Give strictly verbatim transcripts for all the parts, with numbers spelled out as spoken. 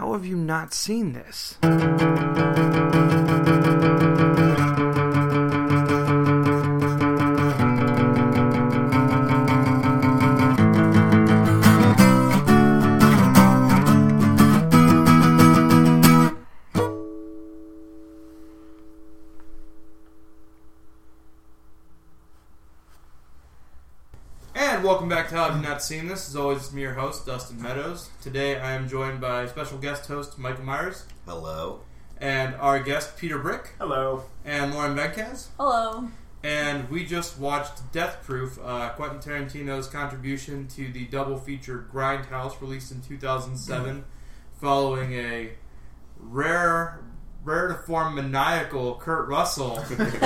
how have you not seen this? Welcome back to How Have You Not Seen This? As always, it's me, your host, Dustin Meadows. Today I am joined by special guest host Michael Myers. Hello. And our guest, Peter Brick. Hello. And Lauren Benkaz. Hello. And we just watched Death Proof, uh, Quentin Tarantino's contribution to the double feature Grindhouse, released in two thousand seven, following a rare... rare to form maniacal Kurt Russell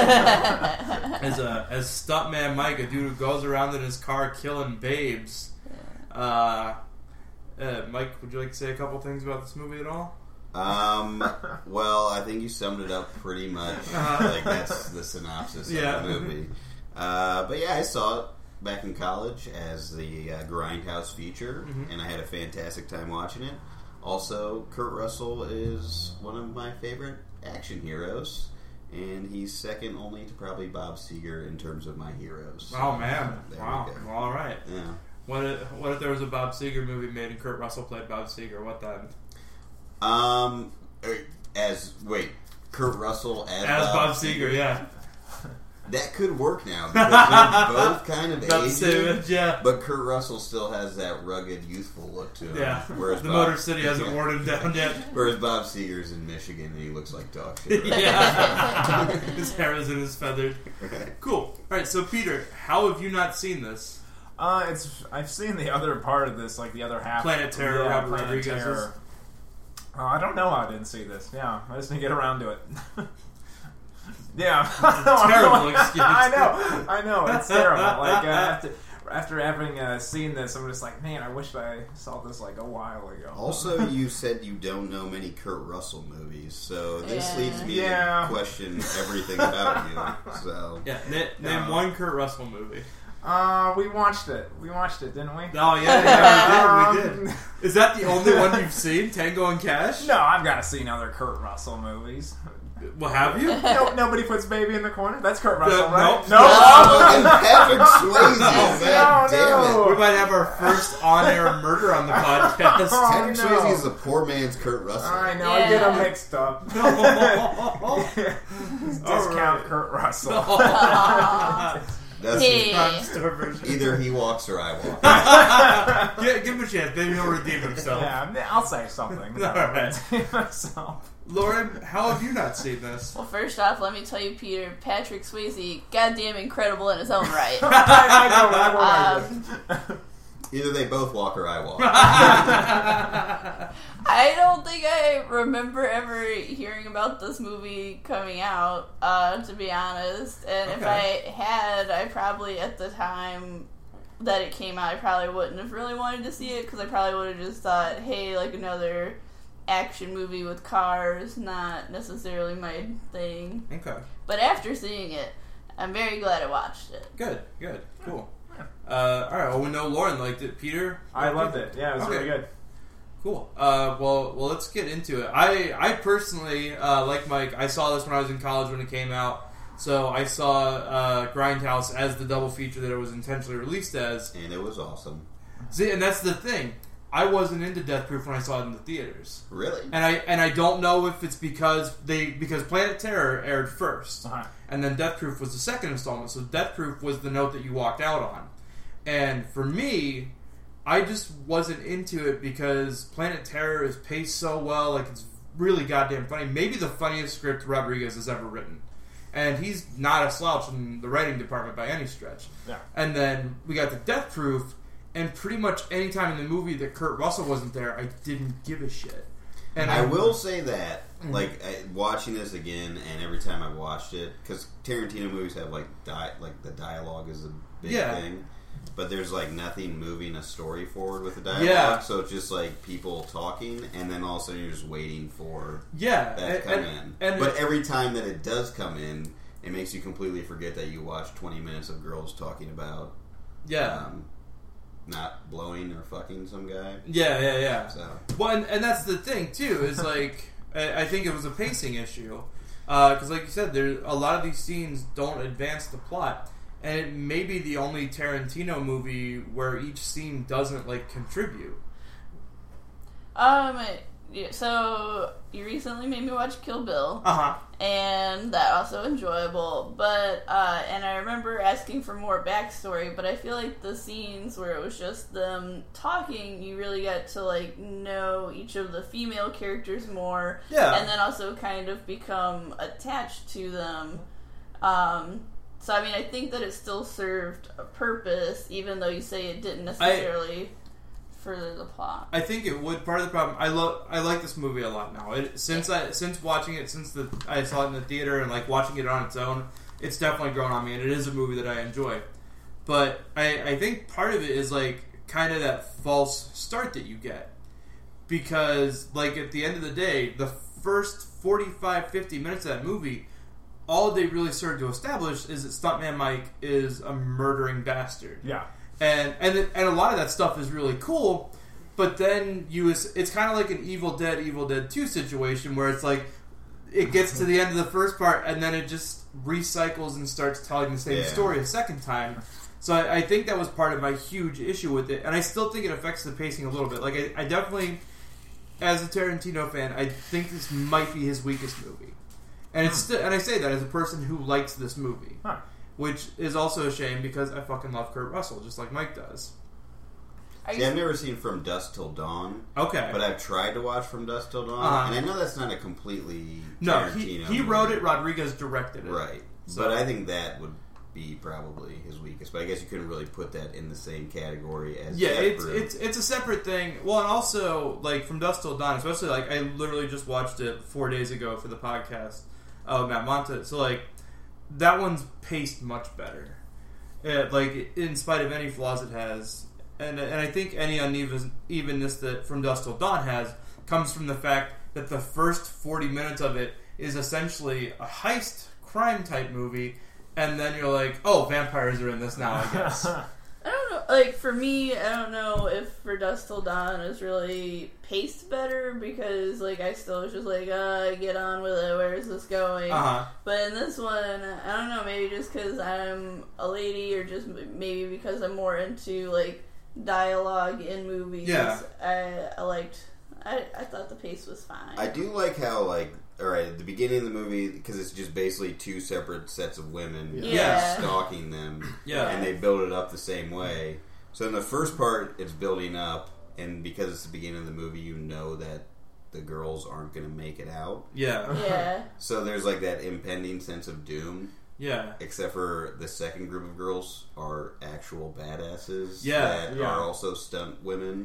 as a as stuntman Mike, a dude who goes around in his car killing babes. Uh, uh, Mike, would you like to say a couple things about this movie at all? Um, well, I think you summed it up pretty much. Uh, like that's the synopsis yeah. of the movie. Uh, but yeah, I saw it back in college as the uh, Grindhouse feature, mm-hmm. and I had a fantastic time watching it. Also, Kurt Russell is one of my favorite action heroes, and he's second only to probably Bob Seger in terms of my heroes. Oh man! There wow. we go. Well, all right. Yeah. What if, what if there was a Bob Seger movie made and Kurt Russell played Bob Seger? What then? Um, as wait, Kurt Russell as, as Bob, Bob Seger, Seger? yeah. That could work now because they're both kind of aging, yeah. but Kurt Russell still has that rugged, youthful look to him. Yeah, whereas the Bob, Motor City hasn't yeah. worn him down yet. Whereas Bob Seger's in Michigan and he looks like dog shit. Right? Yeah, his hair is in his feathered. Right. Cool. All right, so Peter, how have you not seen this? Uh, it's I've seen the other part of this, like the other half. Planet Terror, yeah, Robert Planet Rodriguez's. Terror. Uh, I don't know how I didn't see this. Yeah, I just didn't get around to it. Yeah, terrible excuse. I know, I know, it's terrible. Like uh, after, after having uh, seen this, I'm just like, man, I wish I saw this like a while ago. Also, you said you don't know many Kurt Russell movies, so this yeah. leads me yeah. to question everything about you. So yeah, name, name no. one Kurt Russell movie. Uh, we watched it. We watched it, didn't we? Oh yeah, yeah, we did. We did. Is that the only one you've seen? Tango and Cash? No, I've got to see other Kurt Russell movies. Well, have you? No, nobody puts baby in the corner. That's Kurt Russell, Uh, right? nope. No, and Patrick Swayze, man, No, damn no. it! We might have our first on-air murder on the podcast. Oh, Patrick no. Swayze is a poor man's Kurt Russell. I know. Yeah. I get them mixed up. Discount right. Kurt Russell. That's Hey. Prime store version. either he walks or I walk. Yeah, give him a chance. Maybe he'll redeem himself. Yeah, I'll say something. All right. Myself. Lauren, how have you not seen this? Well, first off, let me tell you, Peter, Patrick Swayze, goddamn incredible in his own right. I know. I know. Um, Either they both walk or I walk. I don't think I remember ever hearing about this movie coming out, uh, to be honest. And if Okay. I had, I probably, at the time that it came out, I probably wouldn't have really wanted to see it, because I probably would have just thought, hey, like another action movie with cars, not necessarily my thing. Okay. But after seeing it, I'm very glad I watched it. Good, good, cool. Uh, all right, well, we know Lauren liked it. Peter? I loved it. Yeah, it was Okay. really good. Cool. Uh, well, well, let's get into it. I, I personally, uh, like Mike, I saw this when I was in college when it came out. So I saw uh, Grindhouse as the double feature that it was intentionally released as. And it was awesome. See, and that's the thing. I wasn't into Death Proof when I saw it in the theaters. Really? And I and I don't know if it's because they because Planet Terror aired first, Uh-huh. and then Death Proof was the second installment. So Death Proof was the note that you walked out on. And for me, I just wasn't into it because Planet Terror is paced so well, like it's really goddamn funny. Maybe the funniest script Rodriguez has ever written. And he's not a slouch in the writing department by any stretch. Yeah. And then we got the Death Proof, and pretty much any time in the movie that Kurt Russell wasn't there, I didn't give a shit. And I will say that, Mm-hmm. like, I, watching this again, and every time I watched it, because Tarantino movies have, like, di- like the dialogue is a big Yeah. thing, but there's, like, nothing moving a story forward with the dialogue, Yeah. so it's just, like, people talking, and then all of a sudden you're just waiting for yeah, that and, to come and, in. and but it- every time that it does come in, it makes you completely forget that you watched twenty minutes of girls talking about yeah. um, not blowing or fucking some guy. Yeah, yeah, yeah. So Well, and, and that's the thing too. Is like I, I think it was a pacing issue because, uh, like you said, there a lot of these scenes don't advance the plot, and it may be the only Tarantino movie where each scene doesn't like contribute. Um, yeah, so you recently made me watch Kill Bill, Uh huh. and that also enjoyable. But uh, and I remember asking for more backstory, but I feel like the scenes where it was just them talking, you really got to like know each of the female characters more, Yeah. and then also kind of become attached to them. Um, so I mean, I think that it still served a purpose, even though you say it didn't necessarily further the plot. I think it would. Part of the problem, I love, I like this movie a lot now. It, since I, since watching it, since the I saw it in the theater and like watching it on its own, it's definitely grown on me, and it is a movie that I enjoy. But I, I think part of it is like kind of that false start that you get, because like at the end of the day, the first forty-five, fifty minutes of that movie, all they really started to establish is that Stuntman Mike is a murdering bastard. Yeah. And and it, and a lot of that stuff is really cool, but then you it's kind of like an Evil Dead, Evil Dead two situation where it's like it gets to the end of the first part and then it just recycles and starts telling the same Yeah. story a second time. So I, I think that was part of my huge issue with it, and I still think it affects the pacing a little bit. Like I, I definitely, as a Tarantino fan, I think this might be his weakest movie, and it's still, and I say that as a person who likes this movie. Huh. Which is also a shame because I fucking love Kurt Russell, just like Mike does. Are see, you I've never seen From Dusk Till Dawn, Okay. but I've tried to watch From Dusk Till Dawn, Uh-huh. and I know that's not a completely No, Tarantino he, he movie. wrote it, Rodriguez directed it. Right. So- But I think that would be probably his weakest. But I guess you couldn't really put that in the same category as Yeah, Death it's, Proof. it's it's a separate thing. Well, and also, like, From Dusk Till Dawn, especially, like, I literally just watched it four days ago for the podcast of Matt Monta. So, like, that one's paced much better. It, like, in spite of any flaws it has. And, and I think any unevenness that From Dusk Till Dawn has comes from the fact that the first forty minutes of it is essentially a heist crime type movie, and then you're like, oh, vampires are in this now, I guess. I don't know. Like, for me, I don't know if For Dusk Till Dawn is really paced better because, like, I still was just like, uh, get on with it. Where is this going? Uh-huh. But in this one, I don't know. Maybe just because I'm a lady, or just maybe because I'm more into like dialogue in movies. Yeah. I, I liked. I, I thought the pace was fine. I do like how, like, alright, at the beginning of the movie, because it's just basically two separate sets of women Yeah. stalking them, Yeah. and they build it up the same way. So in the first part, it's building up, and because it's the beginning of the movie, you know that the girls aren't going to make it out. Yeah. Yeah. So there's, like, that impending sense of doom, Yeah. except for the second group of girls are actual badasses Yeah, that yeah. are also stunt women,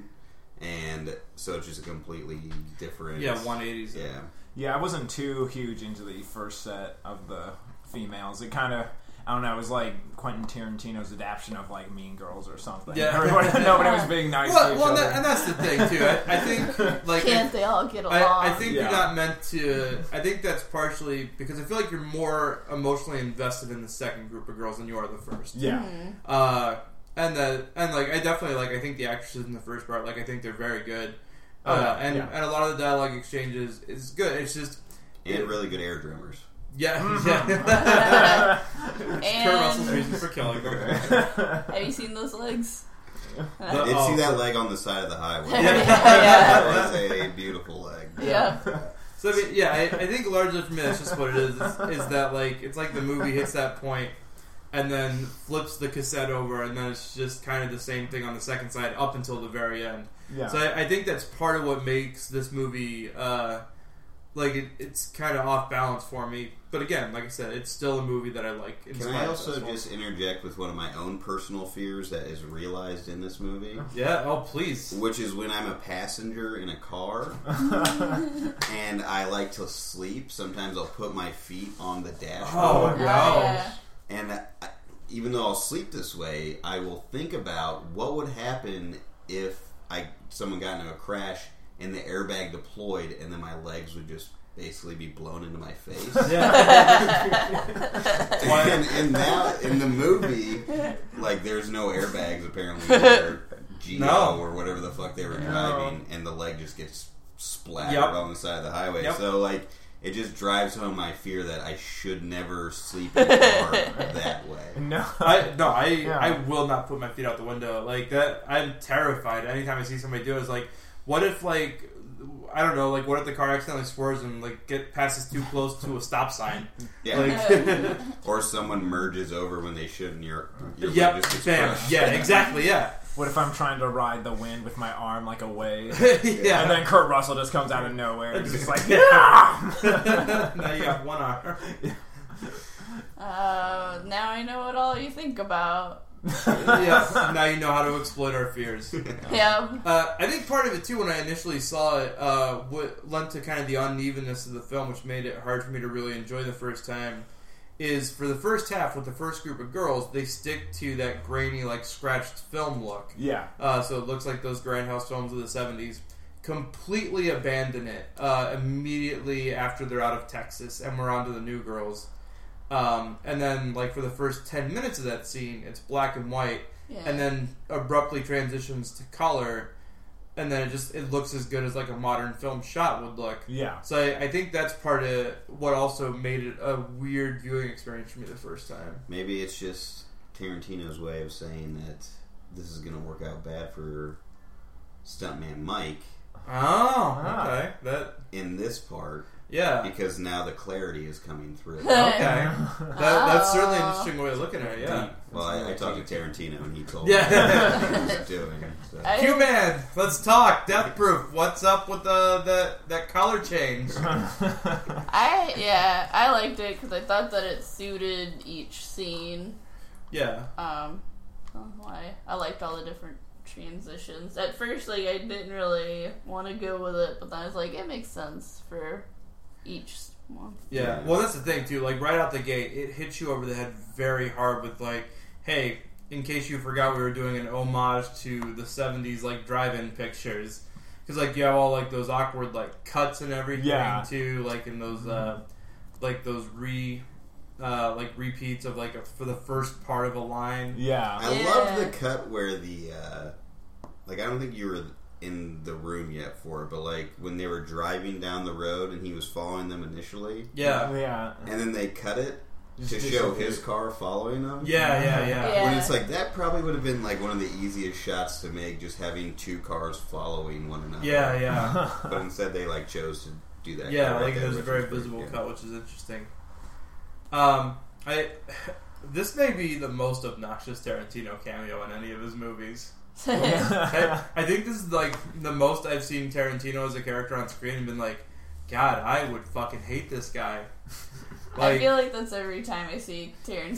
and so it's just a completely different... Yeah, one eighties. Yeah. Yeah, I wasn't too huge into the first set of the females. It kind of, I don't know, it was like Quentin Tarantino's adaptation of like Mean Girls or something. Yeah. Everybody, nobody was being nice to Well, each well other. that, and that's the thing too. I, I think like Can't they all get along? I, I think Yeah. you're not meant to. I think that's partially because I feel like you're more emotionally invested in the second group of girls than you are the first. yeah. Mhm. Uh, and the and like I definitely like I think the actresses in the first part like I think they're very good. Oh, Uh, yeah, and yeah. and a lot of the dialogue exchanges is good. It's just And really good air drummers. yeah, Mm-hmm. yeah. Kurt And- Russell's reason for killing them. Have you seen those legs? I did Oh. see that leg on the side of the highway. Yeah. That was a beautiful leg. Yeah. So I mean, yeah, I, I think largely for me that's just what it is. Is, is that like it's like the movie hits that point and then flips the cassette over, and then it's just kind of the same thing on the second side up until the very end. Yeah. So I, I think that's part of what makes this movie uh, like it, it's kind of off balance for me. But again, like I said, it's still a movie that I like. in Can spite I of also those faults. just interject with one of my own personal fears that is realized in this movie? Yeah. Oh, please. Which is when I'm a passenger in a car and I like to sleep, sometimes I'll put my feet on the dashboard. Oh, Oh, no. yeah. And I, even though I'll sleep this way, I will think about what would happen if I someone got into a crash and the airbag deployed and then my legs would just basically be blown into my face. and, and now in the movie, like there's no airbags apparently. They're Geo No. or whatever the fuck they were No. driving, and the leg just gets splattered Yep. on the side of the highway. Yep. So, like, it just drives home my fear that I should never sleep in a car that way. No. I no, I Yeah. I will not put my feet out the window like that. I'm terrified anytime I see somebody do it. It's like, what if like I don't know, like what if the car accidentally swerves and like get passes too close to a stop sign? Yeah. Like, Or someone merges over when they shouldn't. Your, your leg yep, just gets bam, crushed. yeah, exactly, yeah, What if I'm trying to ride the wind with my arm like a wave? yeah. And then Kurt Russell just comes out of nowhere and just like, now you got one arm. Uh, now I know what all you think about. Yeah, now you know how to exploit our fears. Yeah. Uh, I think part of it too, when I initially saw it, uh, what lent to kind of the unevenness of the film, which made it hard for me to really enjoy the first time, is for the first half with the first group of girls, they stick to that grainy, like scratched film look. yeah. Uh, so it looks like those grindhouse films of the seventies. Completely abandon it uh, immediately after they're out of Texas, and we're on to the new girls. Um, and then, like, for the first ten minutes of that scene, it's black and white, Yeah. and then abruptly transitions to color, and then it just it looks as good as like a modern film shot would look. Yeah. So I, I think that's part of what also made it a weird viewing experience for me the first time. Maybe it's just Tarantino's way of saying that this is going to work out bad for stuntman Mike Oh, Ah. okay. That in this part, yeah. because now the clarity is coming through. Okay. That, that's certainly an Oh. interesting way of looking at it, yeah. Well, I, I talked to Tarantino and he told Yeah. me what he was doing. So. I- Q-Man, let's talk. Death Proof. What's up with the, the that color change? I yeah, I liked it because I thought that it suited each scene. Yeah. Um, I don't know why I liked all the different transitions. At first, like I didn't really want to go with it, but then I was like, it makes sense for each one. Yeah. Yeah. Well, that's the thing, too. Like, right out the gate, it hits you over the head very hard with, like, hey, in case you forgot, we were doing an homage to the seventies, like, drive-in pictures. Because, like, you have all, like, those awkward, like, cuts and everything, Yeah. too. Like, in those, uh, like, those re... Uh, like repeats of like a, for the first part of a line. Yeah. I Yeah. love the cut where the uh, like I don't think you were in the room yet for it, but like when they were driving down the road and he was following them initially, Yeah, Yeah. and then they cut it Just to show disappear. his car following them. yeah, yeah, yeah. Yeah. When it's like that probably would have been like one of the easiest shots to make, just having two cars following one another. Yeah, yeah. But instead they like chose to do that. Yeah, cut right like there, there's a which very was pretty visible good. cut, which is interesting. Um, I this may be the most obnoxious Tarantino cameo in any of his movies. I, I think this is like the most I've seen Tarantino as a character on screen and been like, God, I would fucking hate this guy. I feel like that's every time I see Tarantino.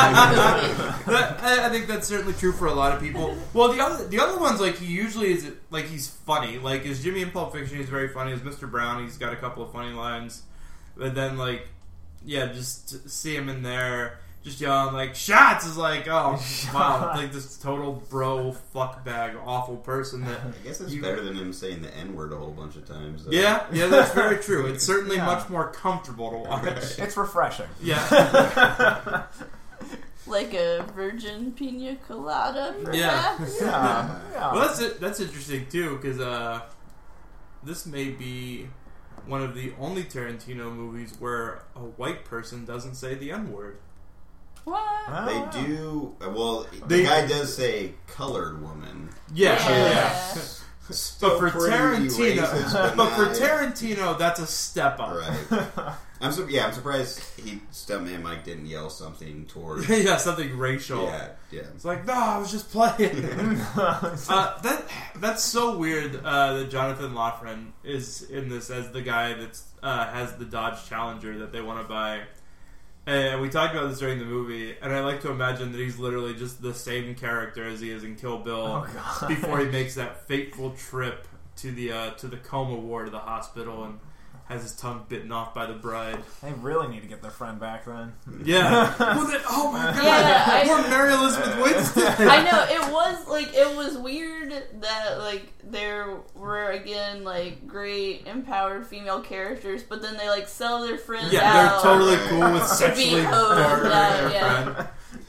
That- I I think that's certainly true for a lot of people. Well, the other the other ones, like he usually is like he's funny. Like as Jimmy in Pulp Fiction, he's very funny. As Mister Brown, he's got a couple of funny lines. But then, like, yeah, just to see him in there, just yelling like "shots" is like, oh wow, like this total bro fuck bag awful person that. I guess it's You- better than him saying the N word a whole bunch of times. though. Yeah, yeah, that's very true. It's certainly Yeah. much more comfortable to watch. It's refreshing. Yeah. Like a virgin pina colada, Yeah. perhaps? Yeah. Yeah. Well, that's it. That's interesting too, because uh, this may be one of the only Tarantino movies where a white person doesn't say the N word. What? Oh, They wow. do. Well, They- the guy does say colored woman. Yeah, Yeah. yeah. Still But for pretty Tarantino, racist, but, but for not- Tarantino, that's a step up. Right. I'm sur- yeah, I'm surprised he stuntman Mike didn't yell something towards. Yeah, something racial. Yeah, yeah. It's like, no, I was just playing. uh, that that's so weird uh, that Jonathan Loughran is in this as the guy that uh, has the Dodge Challenger that they want to buy. And we talked about this during the movie, and I like to imagine that he's literally just the same character as he is in Kill Bill Oh, God. before he makes that fateful trip to the uh, to the coma ward of the hospital and has his tongue bitten off by the bride. They really need to get their friend back then. Yeah. Well, then, oh my god! Yeah, I- Poor Mary Elizabeth Winstead. I know it was like it was weird that like there were again like great empowered female characters, but then they like sell their friends Yeah, out. they're totally cool with To be sexually hoed, murdering yeah, their yeah. friend.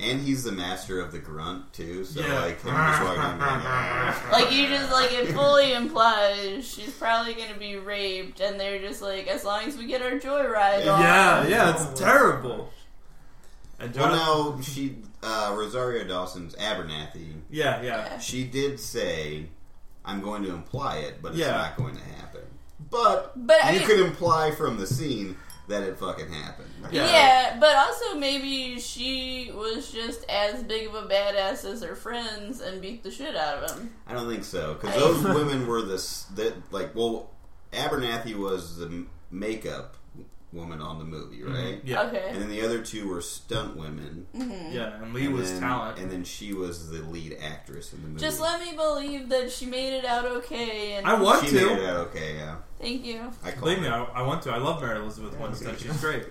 And he's the master of the grunt too, so Yeah. like him just walking around. Like, you just, like, it fully implies she's probably gonna be raped, and they're just like, as long as we get our joyride on. Yeah, yeah, it's terrible. And Well, Jonathan, no, she uh, Rosario Dawson's Abernathy. yeah, yeah. Yeah. She did say, "I'm going to imply it, but it's Yeah. not going to happen." But, But, I you mean- could imply from the scene that it fucking happened. Yeah. Yeah, but also maybe she was just as big of a badass as her friends and beat the shit out of them. I don't think so, because those women were the s- that like well, Abernathy was the m- makeup woman on the movie, right? Yeah, Okay. And then the other two were stunt women. yeah, and Lee and was then, talent. and then she was the lead actress in the movie. Just let me believe that she made it out okay. And I want she made it to. out okay. Yeah, Thank you. I called Believe me, her. I, I want to. I love Mary Elizabeth Winstead. She's great.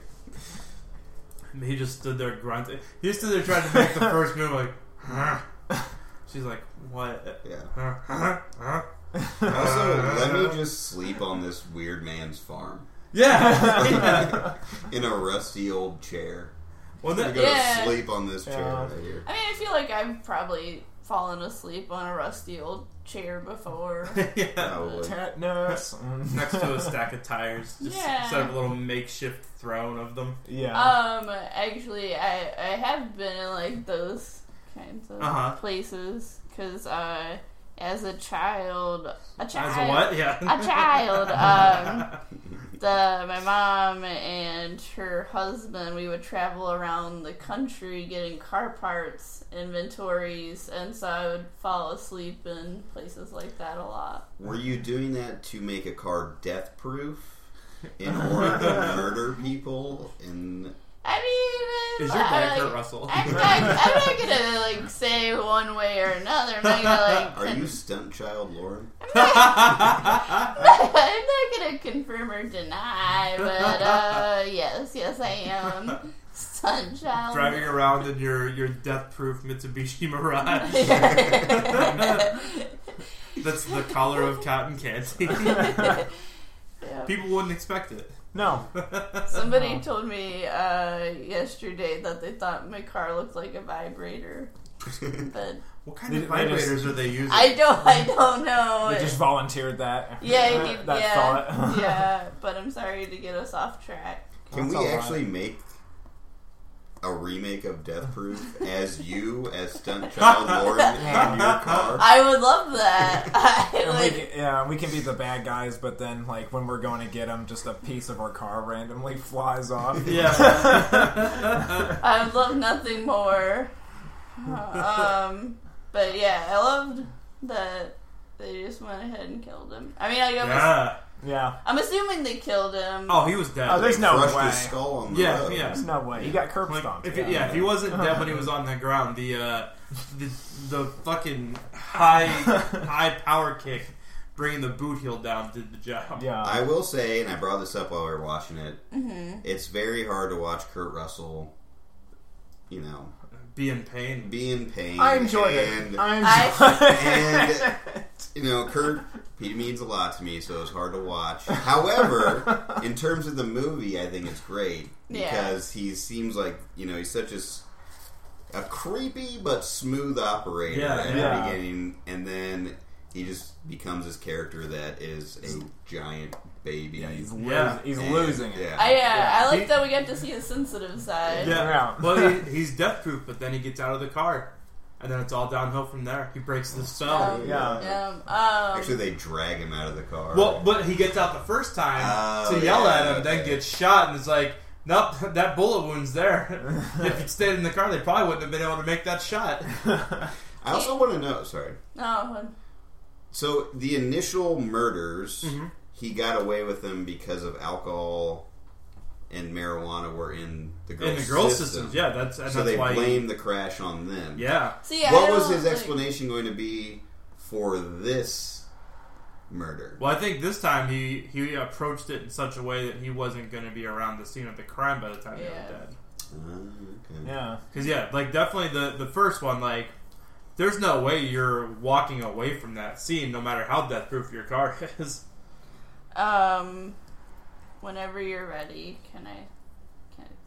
And he just stood there grunting. He just stood there trying to make the first move, like, huh? She's like, what? Yeah. Huh? Huh? Huh? Also, let me just sleep on this weird man's farm Yeah. yeah. in a rusty old chair. Well, I'm that, gonna go Yeah. to sleep on this chair Yeah. right here. I mean, I feel like I've probably fallen asleep on a rusty old chair before. yeah. Probably. Tetanus. Next to a stack of tires, just Yeah. set up a little makeshift throne of them. Yeah. Um, actually, I I have been in like those kinds of Uh-huh. places because uh, as a child, a child, As a what? Yeah. a child, um, the my mom and her husband, we would travel around the country getting car parts inventories, and so I would fall asleep in places like that a lot. Were you doing that to make a car death proof in order to murder people? In I mean, Is your I, dad like, Kurt Russell? I'm not, I'm not gonna like say one way or another. I'm not gonna like. are you stunt child Lauren? I'm not gonna confirm or deny, but uh, yes, yes, I am. Sunchild. Driving around in your, your death-proof Mitsubishi Mirage. That's the collar of cotton candy. Yeah. People wouldn't expect it. no. Somebody No. told me uh, yesterday that they thought my car looked like a vibrator, but What kind They- of they just- vibrators are they using? I don't. I don't know. They just volunteered that. yeah, he, that yeah, thought. yeah. But I'm sorry to get us off track. Can That's we all right. actually make a remake of Death Proof as you as stunt child Lauren in your car? I would love that. I, And we like, can, yeah, we can be the bad guys, but then, like, when we're going to get them, just a piece of our car randomly flies off. Yeah. I would love nothing more. Um, but yeah, I loved that they just went ahead and killed him. I mean, I guess yeah. Yeah. I'm assuming they killed him. Oh, he was dead. Oh, there's no Crushed way. his skull on the Yeah, road. yeah. There's no way. He got curb Like, stomped. if it, yeah, if he wasn't dead when he was on the ground, the uh, the the fucking high high power kick, bringing the boot heel down, did the job. Yeah. I will say, and I brought this up while we were watching it, Mm-hmm. it's very hard to watch Kurt Russell, you know, Be in pain. be in pain. I enjoyed and, it. I enjoyed And, you know, Kurt, he means a lot to me, so it's hard to watch. However, in terms of the movie, I think it's great because he seems like, you know, he's such a, s- a creepy but smooth operator Yeah, at yeah. the beginning, and then he just becomes this character that is a giant baby. Yeah, he's, Yeah. losing, he's And- losing it. Yeah. I, uh, Yeah. I like He- that we got to see a sensitive side. Yeah. Yeah. Well, he, he's death proof, but then he gets out of the car, and then it's all downhill from there. He breaks the spell. Um, Yeah. yeah. Um, Actually, they drag him out of the car. Well, but he gets out the first time Oh, to yell yeah, at him, then okay. gets shot, and it's like, nope, that bullet wound's there. If he'd stayed in the car, they probably wouldn't have been able to make that shot. I also want to know, sorry. no, So the initial murders, Mm-hmm. he got away with them because of alcohol and marijuana were in the girls' In the girls' system. systems, yeah, that's and So that's they why. blamed He, the crash on them. yeah, see, I What was don't, his like- explanation going to be for this murder? well, I think this time he he approached it in such a way that he wasn't going to be around the scene of the crime by the time they Yeah. were dead. Uh, okay. Yeah. Because yeah, like definitely the the first one, like there's no way you're walking away from that scene, no matter how death proof your car is. Um, whenever you're ready, can I? Can I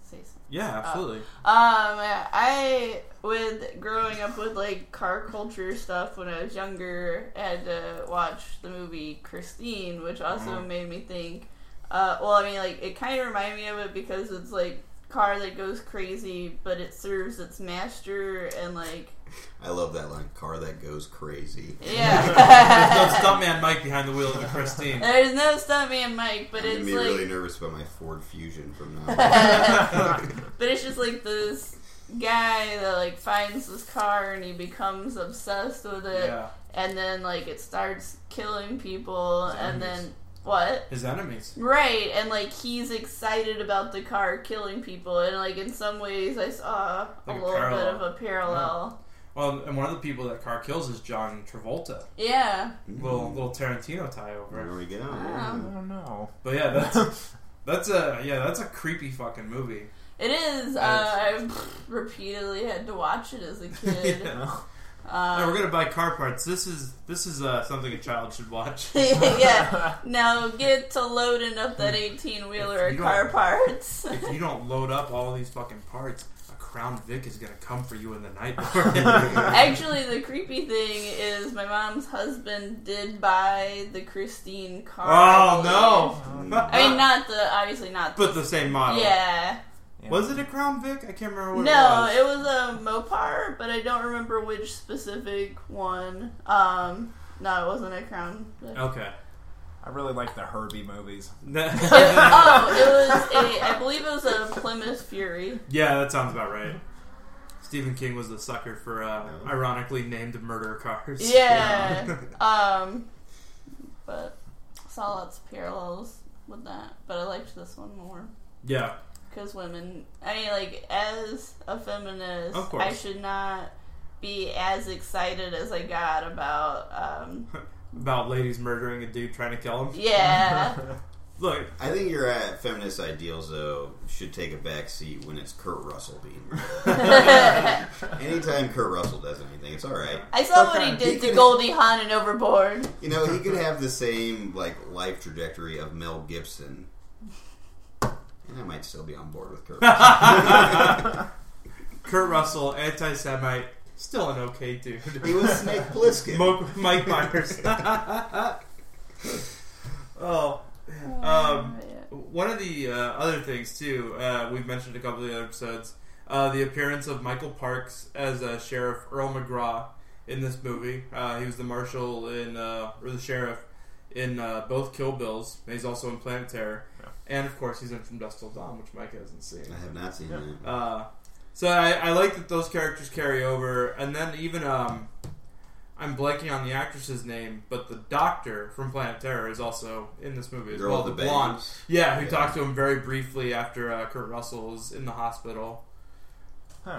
say something? Yeah, absolutely. Um, I with growing up with like car culture stuff when I was younger, I had to watch the movie Christine, which also Mm. made me think. Uh, well, I mean, like it kind of reminded me of it because it's like car that goes crazy, but it serves its master and like. I love that line. Car that goes crazy. Yeah. There's no stuntman Mike behind the wheel of the Christine. There's no stuntman Mike, but I'm it's gonna be like. really nervous about my Ford Fusion from now on. But it's just like this guy that like finds this car and he becomes obsessed with it, Yeah. and then like it starts killing people, His and enemies. then what? His enemies. Right, and like he's excited about the car killing people, and like in some ways I saw Like a a little bit parallel. of a parallel. Well, and one of the people that car kills is John Travolta. Yeah. Little little Tarantino tie over. There we go. Wow. I Yeah. don't know. But yeah, that's that's a yeah that's a creepy fucking movie. It is. Uh, I've repeatedly had to watch it as a kid. Yeah. Um, No, we're gonna buy car parts. This is this is uh, something a child should watch. yeah. Now get to loading up that eighteen wheeler If of you car don't- parts. If you don't load up all these fucking parts, a Crown Vic is gonna come for you in the night. Actually, the creepy thing is my mom's husband did buy the Christine car. I Oh believe. no! I mean, not the obviously not. But the same model. Yeah. Yeah. Was it a Crown Vic? I can't remember what No, it it was a Mopar, but I don't remember which specific one. Um, no, it wasn't a Crown. was. Okay. I really like the Herbie movies. It, oh, it was a. I believe it was a Plymouth Fury. Yeah, that sounds about right. Stephen King was the sucker for uh, ironically named murder cars. Yeah. um, but saw lots of parallels with that, but I liked this one more. Yeah. Because women, I mean, like, as a feminist, Of course. I should not be as excited as I got about, um, About ladies murdering a dude trying to kill him. yeah. Look, I think your uh, feminist ideals, though, should take a back seat when it's Kurt Russell being murdered. Anytime Kurt Russell does anything, it's all right. I saw what he Okay. did He to could- Goldie Hawn and Overboard. You know, he could have the same like life trajectory of Mel Gibson, and I might still be on board with Kurt Russell. Kurt Russell, anti-Semite, still an okay dude. He was Snake Plissken. Mo- Mike Myers. oh, man. Um, one of the uh, other things too, uh, we've mentioned a couple of the other episodes, uh, the appearance of Michael Parks as uh, Sheriff Earl McGraw in this movie. Uh, he was the marshal in, uh, or the sheriff in uh, both Kill Bills. He's also in Planet Terror, Yeah. and of course he's in From Dusk Till Dawn, which Mike hasn't seen. I have not seen Yeah. that. Uh, so I, I like that those characters carry over, and then even um, I'm blanking on the actress's name, but the doctor from Planet Terror is also in this movie as Girl well. with The the blonde, bangs. yeah, who Yeah. talked to him very briefly after uh, Kurt Russell was in the hospital. Huh.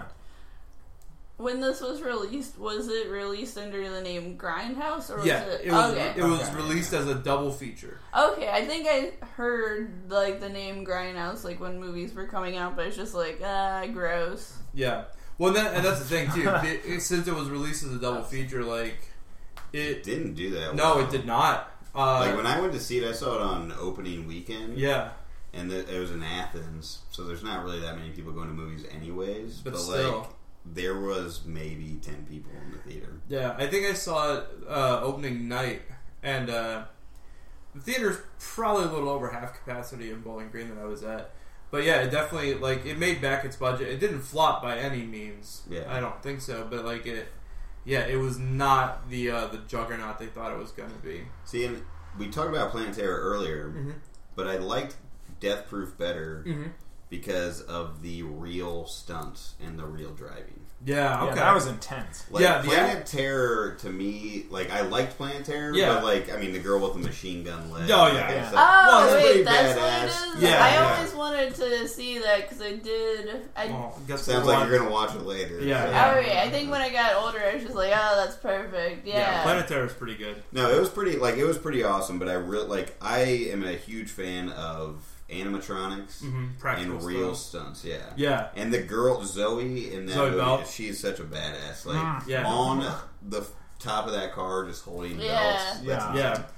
When this was released, was it released under the name Grindhouse, or was Yeah, it? it was okay. it was Okay. released as a double feature. Okay, I think I heard like the name Grindhouse like when movies were coming out, but it's just like ah, gross. Yeah, well, that, and that's the thing too. It, it- since it was released as a double feature, like It it. didn't do that. No, well. it did not. Uh, Like when I went to see it, I saw it on opening weekend. yeah, and the, it was in Athens, so there's not really that many people going to movies, anyways. But But, still. like, there was maybe ten people in the theater. yeah. I think I saw it uh, opening night, and uh, the theater's probably a little over half capacity in Bowling Green that I was at. But yeah, it definitely like it made back its budget. It didn't flop by any means. Yeah. I don't think so. But like it, yeah, it was not the uh, the juggernaut they thought it was going to be. See, and we talked about Planet Terror earlier, Mm-hmm. but I liked Death Proof better Mm-hmm. because of the real stunts and the real driving. Yeah, okay. Yeah, that was intense. Like, Yeah, the- Planet Terror, to me, like, I liked Planet Terror, Yeah. but, like, I mean, the girl with the machine gun leg. Oh, like, yeah. it's Oh, like- Well, it's wait, pretty that's badass. what it is? Yeah, I yeah. always wanted to see that because I did. I, Well, I guess Sounds we'll like watch- you're going to watch it later. Yeah, So- yeah. oh, yeah, I think when I got older, I was just like, oh, that's perfect. Yeah. Yeah, Planet Terror is pretty good. No, it was pretty, like, it was pretty awesome, but I really, like, I am a huge fan of animatronics Mm-hmm. Practical and real stuff. stunts, yeah. Yeah, And the girl, Zoe, in that Zoe movie, Bell. she's such a badass. Like, Mm, yeah. on the top of that car, just holding Yeah. belts. Yeah. That's- yeah.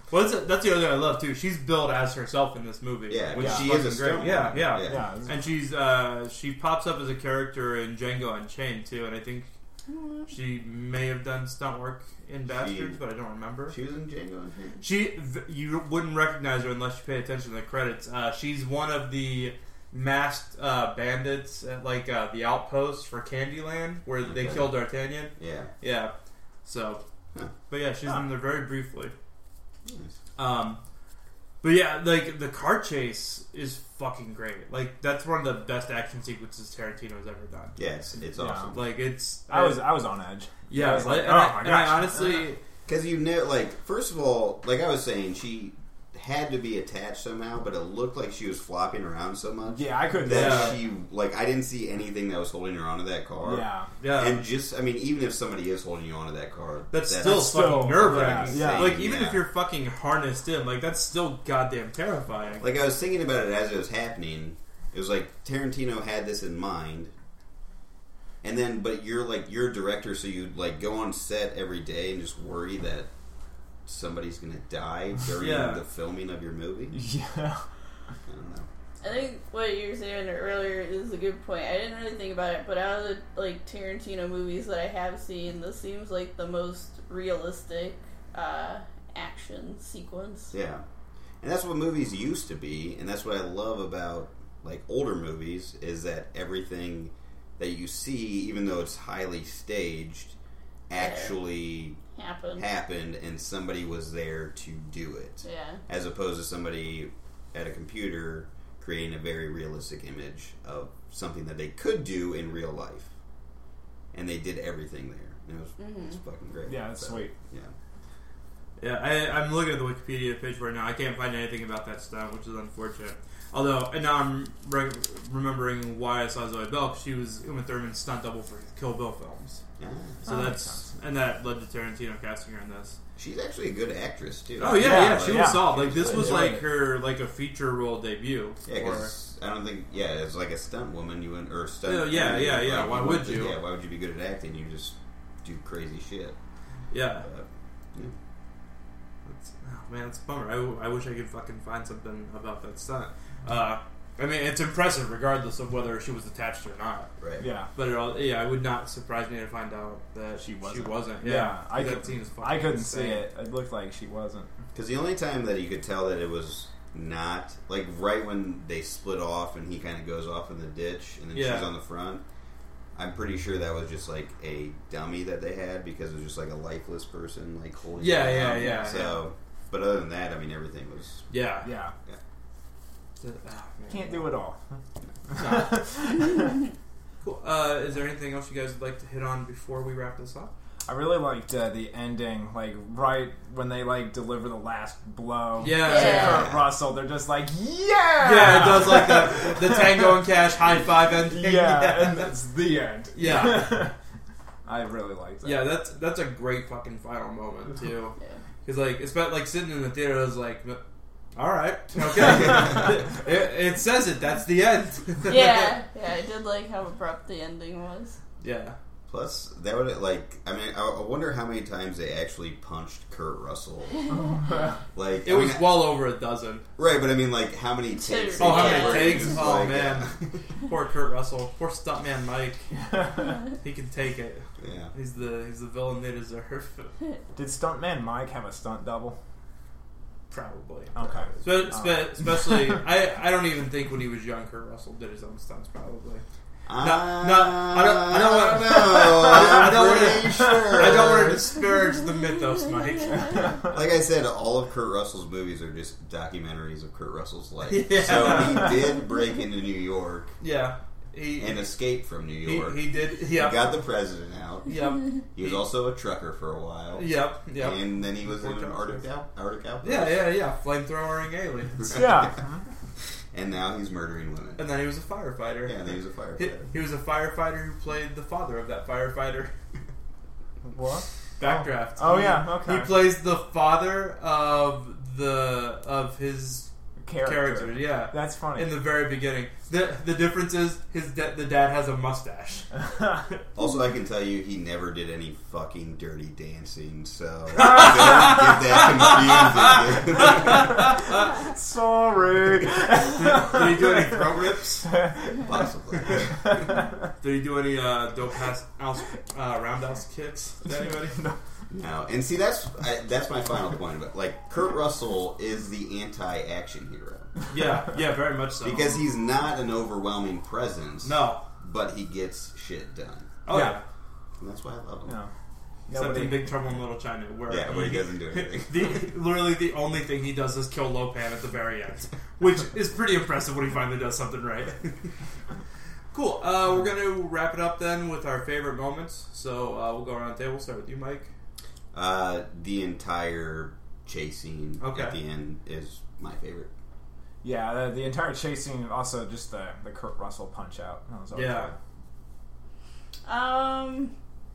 Well, that's, that's the other thing I love too. She's billed as herself in this movie. Yeah, which yeah. is she is a fucking great. stunt Yeah, woman. yeah, Yeah. Yeah, And she's uh, she pops up as a character in Django Unchained too, and I think she may have done stunt work in Bastards, She- but I don't remember. She was in Django Unchained. She, v- you wouldn't recognize her unless you pay attention to the credits. Uh, she's one of the masked uh, bandits at like uh, the outpost for Candyland, where they Okay. killed D'Artagnan. Yeah. Yeah, so, Huh. but yeah, she's Huh. in there very briefly. Nice. Um, but yeah, like the car chase is fucking great. Like that's one of the best action sequences Tarantino's ever done. Yeah, it's, it's Yeah. awesome. Like it's, I was I was on edge. yeah, I was like, and, oh I, my and I gosh. honestly. Because you know, like, first of all, like I was saying, she had to be attached somehow, but it looked like she was flopping around so much Yeah, I couldn't. that Yeah. she, like, I didn't see anything that was holding her onto that car. Yeah. Yeah, And just, I mean, even if somebody is holding you onto that car, that's, still That's fucking still- nerve wracking. yeah, yeah. Like even Yeah. if you're fucking harnessed in, like that's still goddamn terrifying. Like, I was thinking about it as it was happening. It was like Tarantino had this in mind. And then, but you're like, you're a director, so you like go on set every day and just worry that somebody's gonna die during Yeah. the filming of your movie. Yeah. I don't know. I think what you were saying earlier is a good point. I didn't really think about it, but out of the like Tarantino movies that I have seen, this seems like the most realistic uh, action sequence. Yeah. And that's what movies used to be, and that's what I love about like older movies is that everything that you see, even though it's highly staged, actually Happened. happened and somebody was there to do it. Yeah. As opposed to somebody at a computer creating a very realistic image of something that they could do in real life. And they did everything there. And it was, Mhm. it was fucking great. Yeah, that's So, sweet. Yeah. Yeah, I, I'm looking at the Wikipedia page right now. I can't find anything about that stuff, which is unfortunate. Although, and now I'm re- remembering why I saw Zoe Bell, 'cause she was Uma Thurman's stunt double for Kill Bill films. Yeah. So Oh, that that's makes sense. and that led to Tarantino casting her in this. She's actually a good actress too. Oh yeah, Yeah, yeah, she yeah. was solid. Like this She was was like good. her like a feature role debut. Yeah, for- because I don't think. Yeah, as like a stunt woman, you wouldn't or stunt. Yeah, yeah, woman, yeah, like, yeah, why would wouldn't- you? Yeah, why would you be good at acting? You just do crazy shit. yeah. But, yeah. It's, oh, man, it's a bummer. I, w- I wish I could fucking find something about that stunt. Uh, I mean, it's impressive regardless of whether she was attached or not. Right. Yeah. But it all, yeah, it would not surprise me to find out that She wasn't. She wasn't. Yeah, Yeah, I that could. scene is fucking I couldn't insane. see it. It looked like she wasn't. Because the only time that you could tell that it was not like right when they split off and he kind of goes off in the ditch and then Yeah. she's on the front. I'm pretty sure that was just like a dummy that they had because it was just like a lifeless person like holding. Yeah, it yeah, down. yeah, So, but other than that, I mean, everything was. Yeah. Yeah. Oh, man. Can't do it all. Cool. Uh, is there anything else you guys would like to hit on before we wrap this up? I really liked uh, the ending, like right when they like deliver the last blow. Yeah. to Yeah. Kurt Russell, they're just like, yeah, Yeah, it does like the, the Tango and Cash high five ending. Yeah, and that's the end. Yeah. I really liked that. Yeah, that's that's a great fucking final moment too. Yeah. Because like it's about like sitting in the theater, I was like, all right, okay, it, it says it. That's the end. Yeah, yeah, I did like how abrupt the ending was. yeah. Plus, that would like. I mean, I, I wonder how many times they actually punched Kurt Russell. Like It I was mean, well over a dozen. right, but I mean, like how many takes? Oh, how they many did, takes? just Oh like, man, poor Kurt Russell, poor stuntman Mike. He can take it. Yeah. He's the he's the villain they deserve. Did Stuntman Mike have a stunt double? Probably. Okay. Spe- spe- especially, I, I don't even think when he was young, Kurt Russell did his own stunts. Probably. Uh, no, I don't- I don't want- know. I don't I'm wanna- pretty sure. I don't want to disparage the mythos, Mike. Like I said, all of Kurt Russell's movies are just documentaries of Kurt Russell's life. Yeah. So he did break into New York Yeah, he and escape from New he, York. he did. He Yep. got the president out. Yep. He was also a trucker for a while. Yep. Yep. And then he was in Poor an truck Arctic, driver. out, Arctic outpost. Yeah, yeah, yeah. Flamethrowering aliens. Yeah. And now he's murdering women. And then he was a firefighter. Yeah, and then he was a He, firefighter. he was a firefighter who played the father of that firefighter. What? Backdraft. Oh, He- yeah, okay. He plays the father of the of his character. character. Yeah, That's funny. in the very beginning. the The difference is his da- the dad has a mustache. Also, I can tell you, he never did any fucking dirty dancing, so don't get that confused. Sorry. Did he do any throat rips? Possibly. Did he do any uh, dope house, house uh, roundhouse kicks? Did anybody? No, and see, that's I, that's my final point about it. Like, Kurt Russell is the anti-action hero. Yeah, yeah, very much so. Because he's not an overwhelming presence. No. But he gets shit done. Oh, yeah. Yeah. And that's why I love him. No. Except Nobody- in Big Trouble in Little China, where Yeah, where he doesn't do anything. the, literally, the only thing he does is kill Lopan at the very end, which is pretty impressive when he finally does something right. Cool. Uh, we're going to wrap it up then with our favorite moments. So uh, we'll go around the table. Start with you, Mike. Uh, the entire chase scene Okay. at the end is my favorite. Yeah, the, the entire chase scene, also just the, the Kurt Russell punch out. That was always Yeah. good. Um.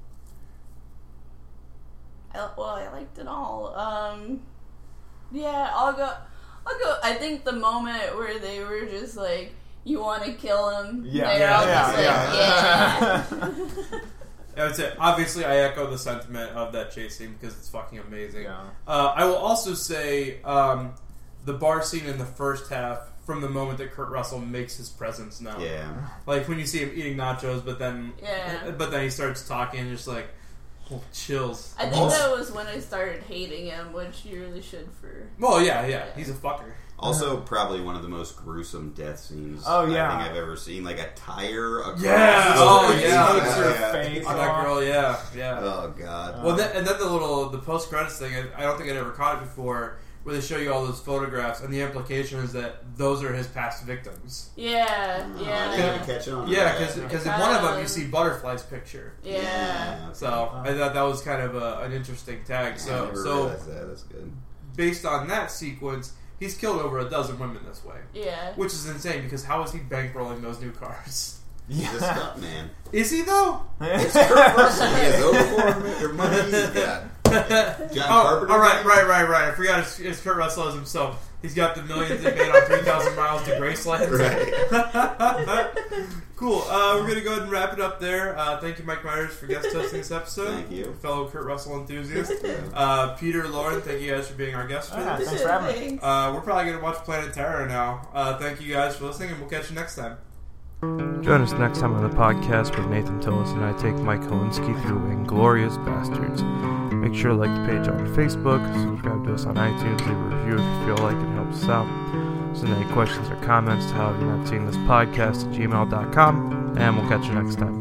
I, well, I liked it all. Um. Yeah, I'll go. I'll go. I think the moment where they were just like, "You want to kill him?" Yeah, They're yeah, all yeah, just like, yeah. yeah. I would say, obviously, I echo the sentiment of that chase scene because it's fucking amazing. Yeah. Uh, I will also say um, the bar scene in the first half, from the moment that Kurt Russell makes his presence known. Yeah. Like when you see him eating nachos, but then, Yeah. but then he starts talking, and just like, oh, chills. I think Also- that was when I started hating him, which you really should for. Well, yeah, yeah, he's a fucker. Also, probably one of the most gruesome death scenes Oh, yeah. I think I've ever seen. Like a tire across Yeah, the oh, face. yeah. Takes her yeah. face On that off. girl, yeah, yeah. Oh, God. Well, then, and then the little the post credits thing. I, I don't think I'd ever caught it before, where they show you all those photographs, and the implication is that those are his past victims. Yeah, Oh, I yeah. didn't catch on. to Yeah, that. because in one of them you see Butterfly's picture. Yeah. okay. So I thought that was kind of a, an interesting tag. I So never so realized that. That's good. based on that sequence, he's killed over a dozen women this way, Yeah. which is insane because how is he bankrolling those new cars? He's a stunt man. Is he though? It's Kurt Russell. He has over money. He's got John Oh, Carpenter. all right, right, right, right. I forgot it's, it's Kurt Russell as himself. He's got the millions he made on three thousand miles to Graceland. Right. Cool. Uh, we're going to go ahead and wrap it up there. Uh, thank you, Mike Myers, for guest hosting this episode. Thank you. Fellow Kurt Russell enthusiast. Uh, Peter, Lauren, thank you guys for being our guests for Yeah, this. thanks for having me. Thanks. Uh, we're probably going to watch Planet Terror now. Uh, thank you guys for listening, and we'll catch you next time. Join us next time on the podcast where Nathan Tillis and I take Mike Kolinsky through Inglourious Bastards. Make sure to like the page on Facebook, subscribe to us on iTunes, leave a review if you feel like it helps us out. Send any questions or comments to how have you not seen this podcast at gmail dot com, and we'll catch you next time.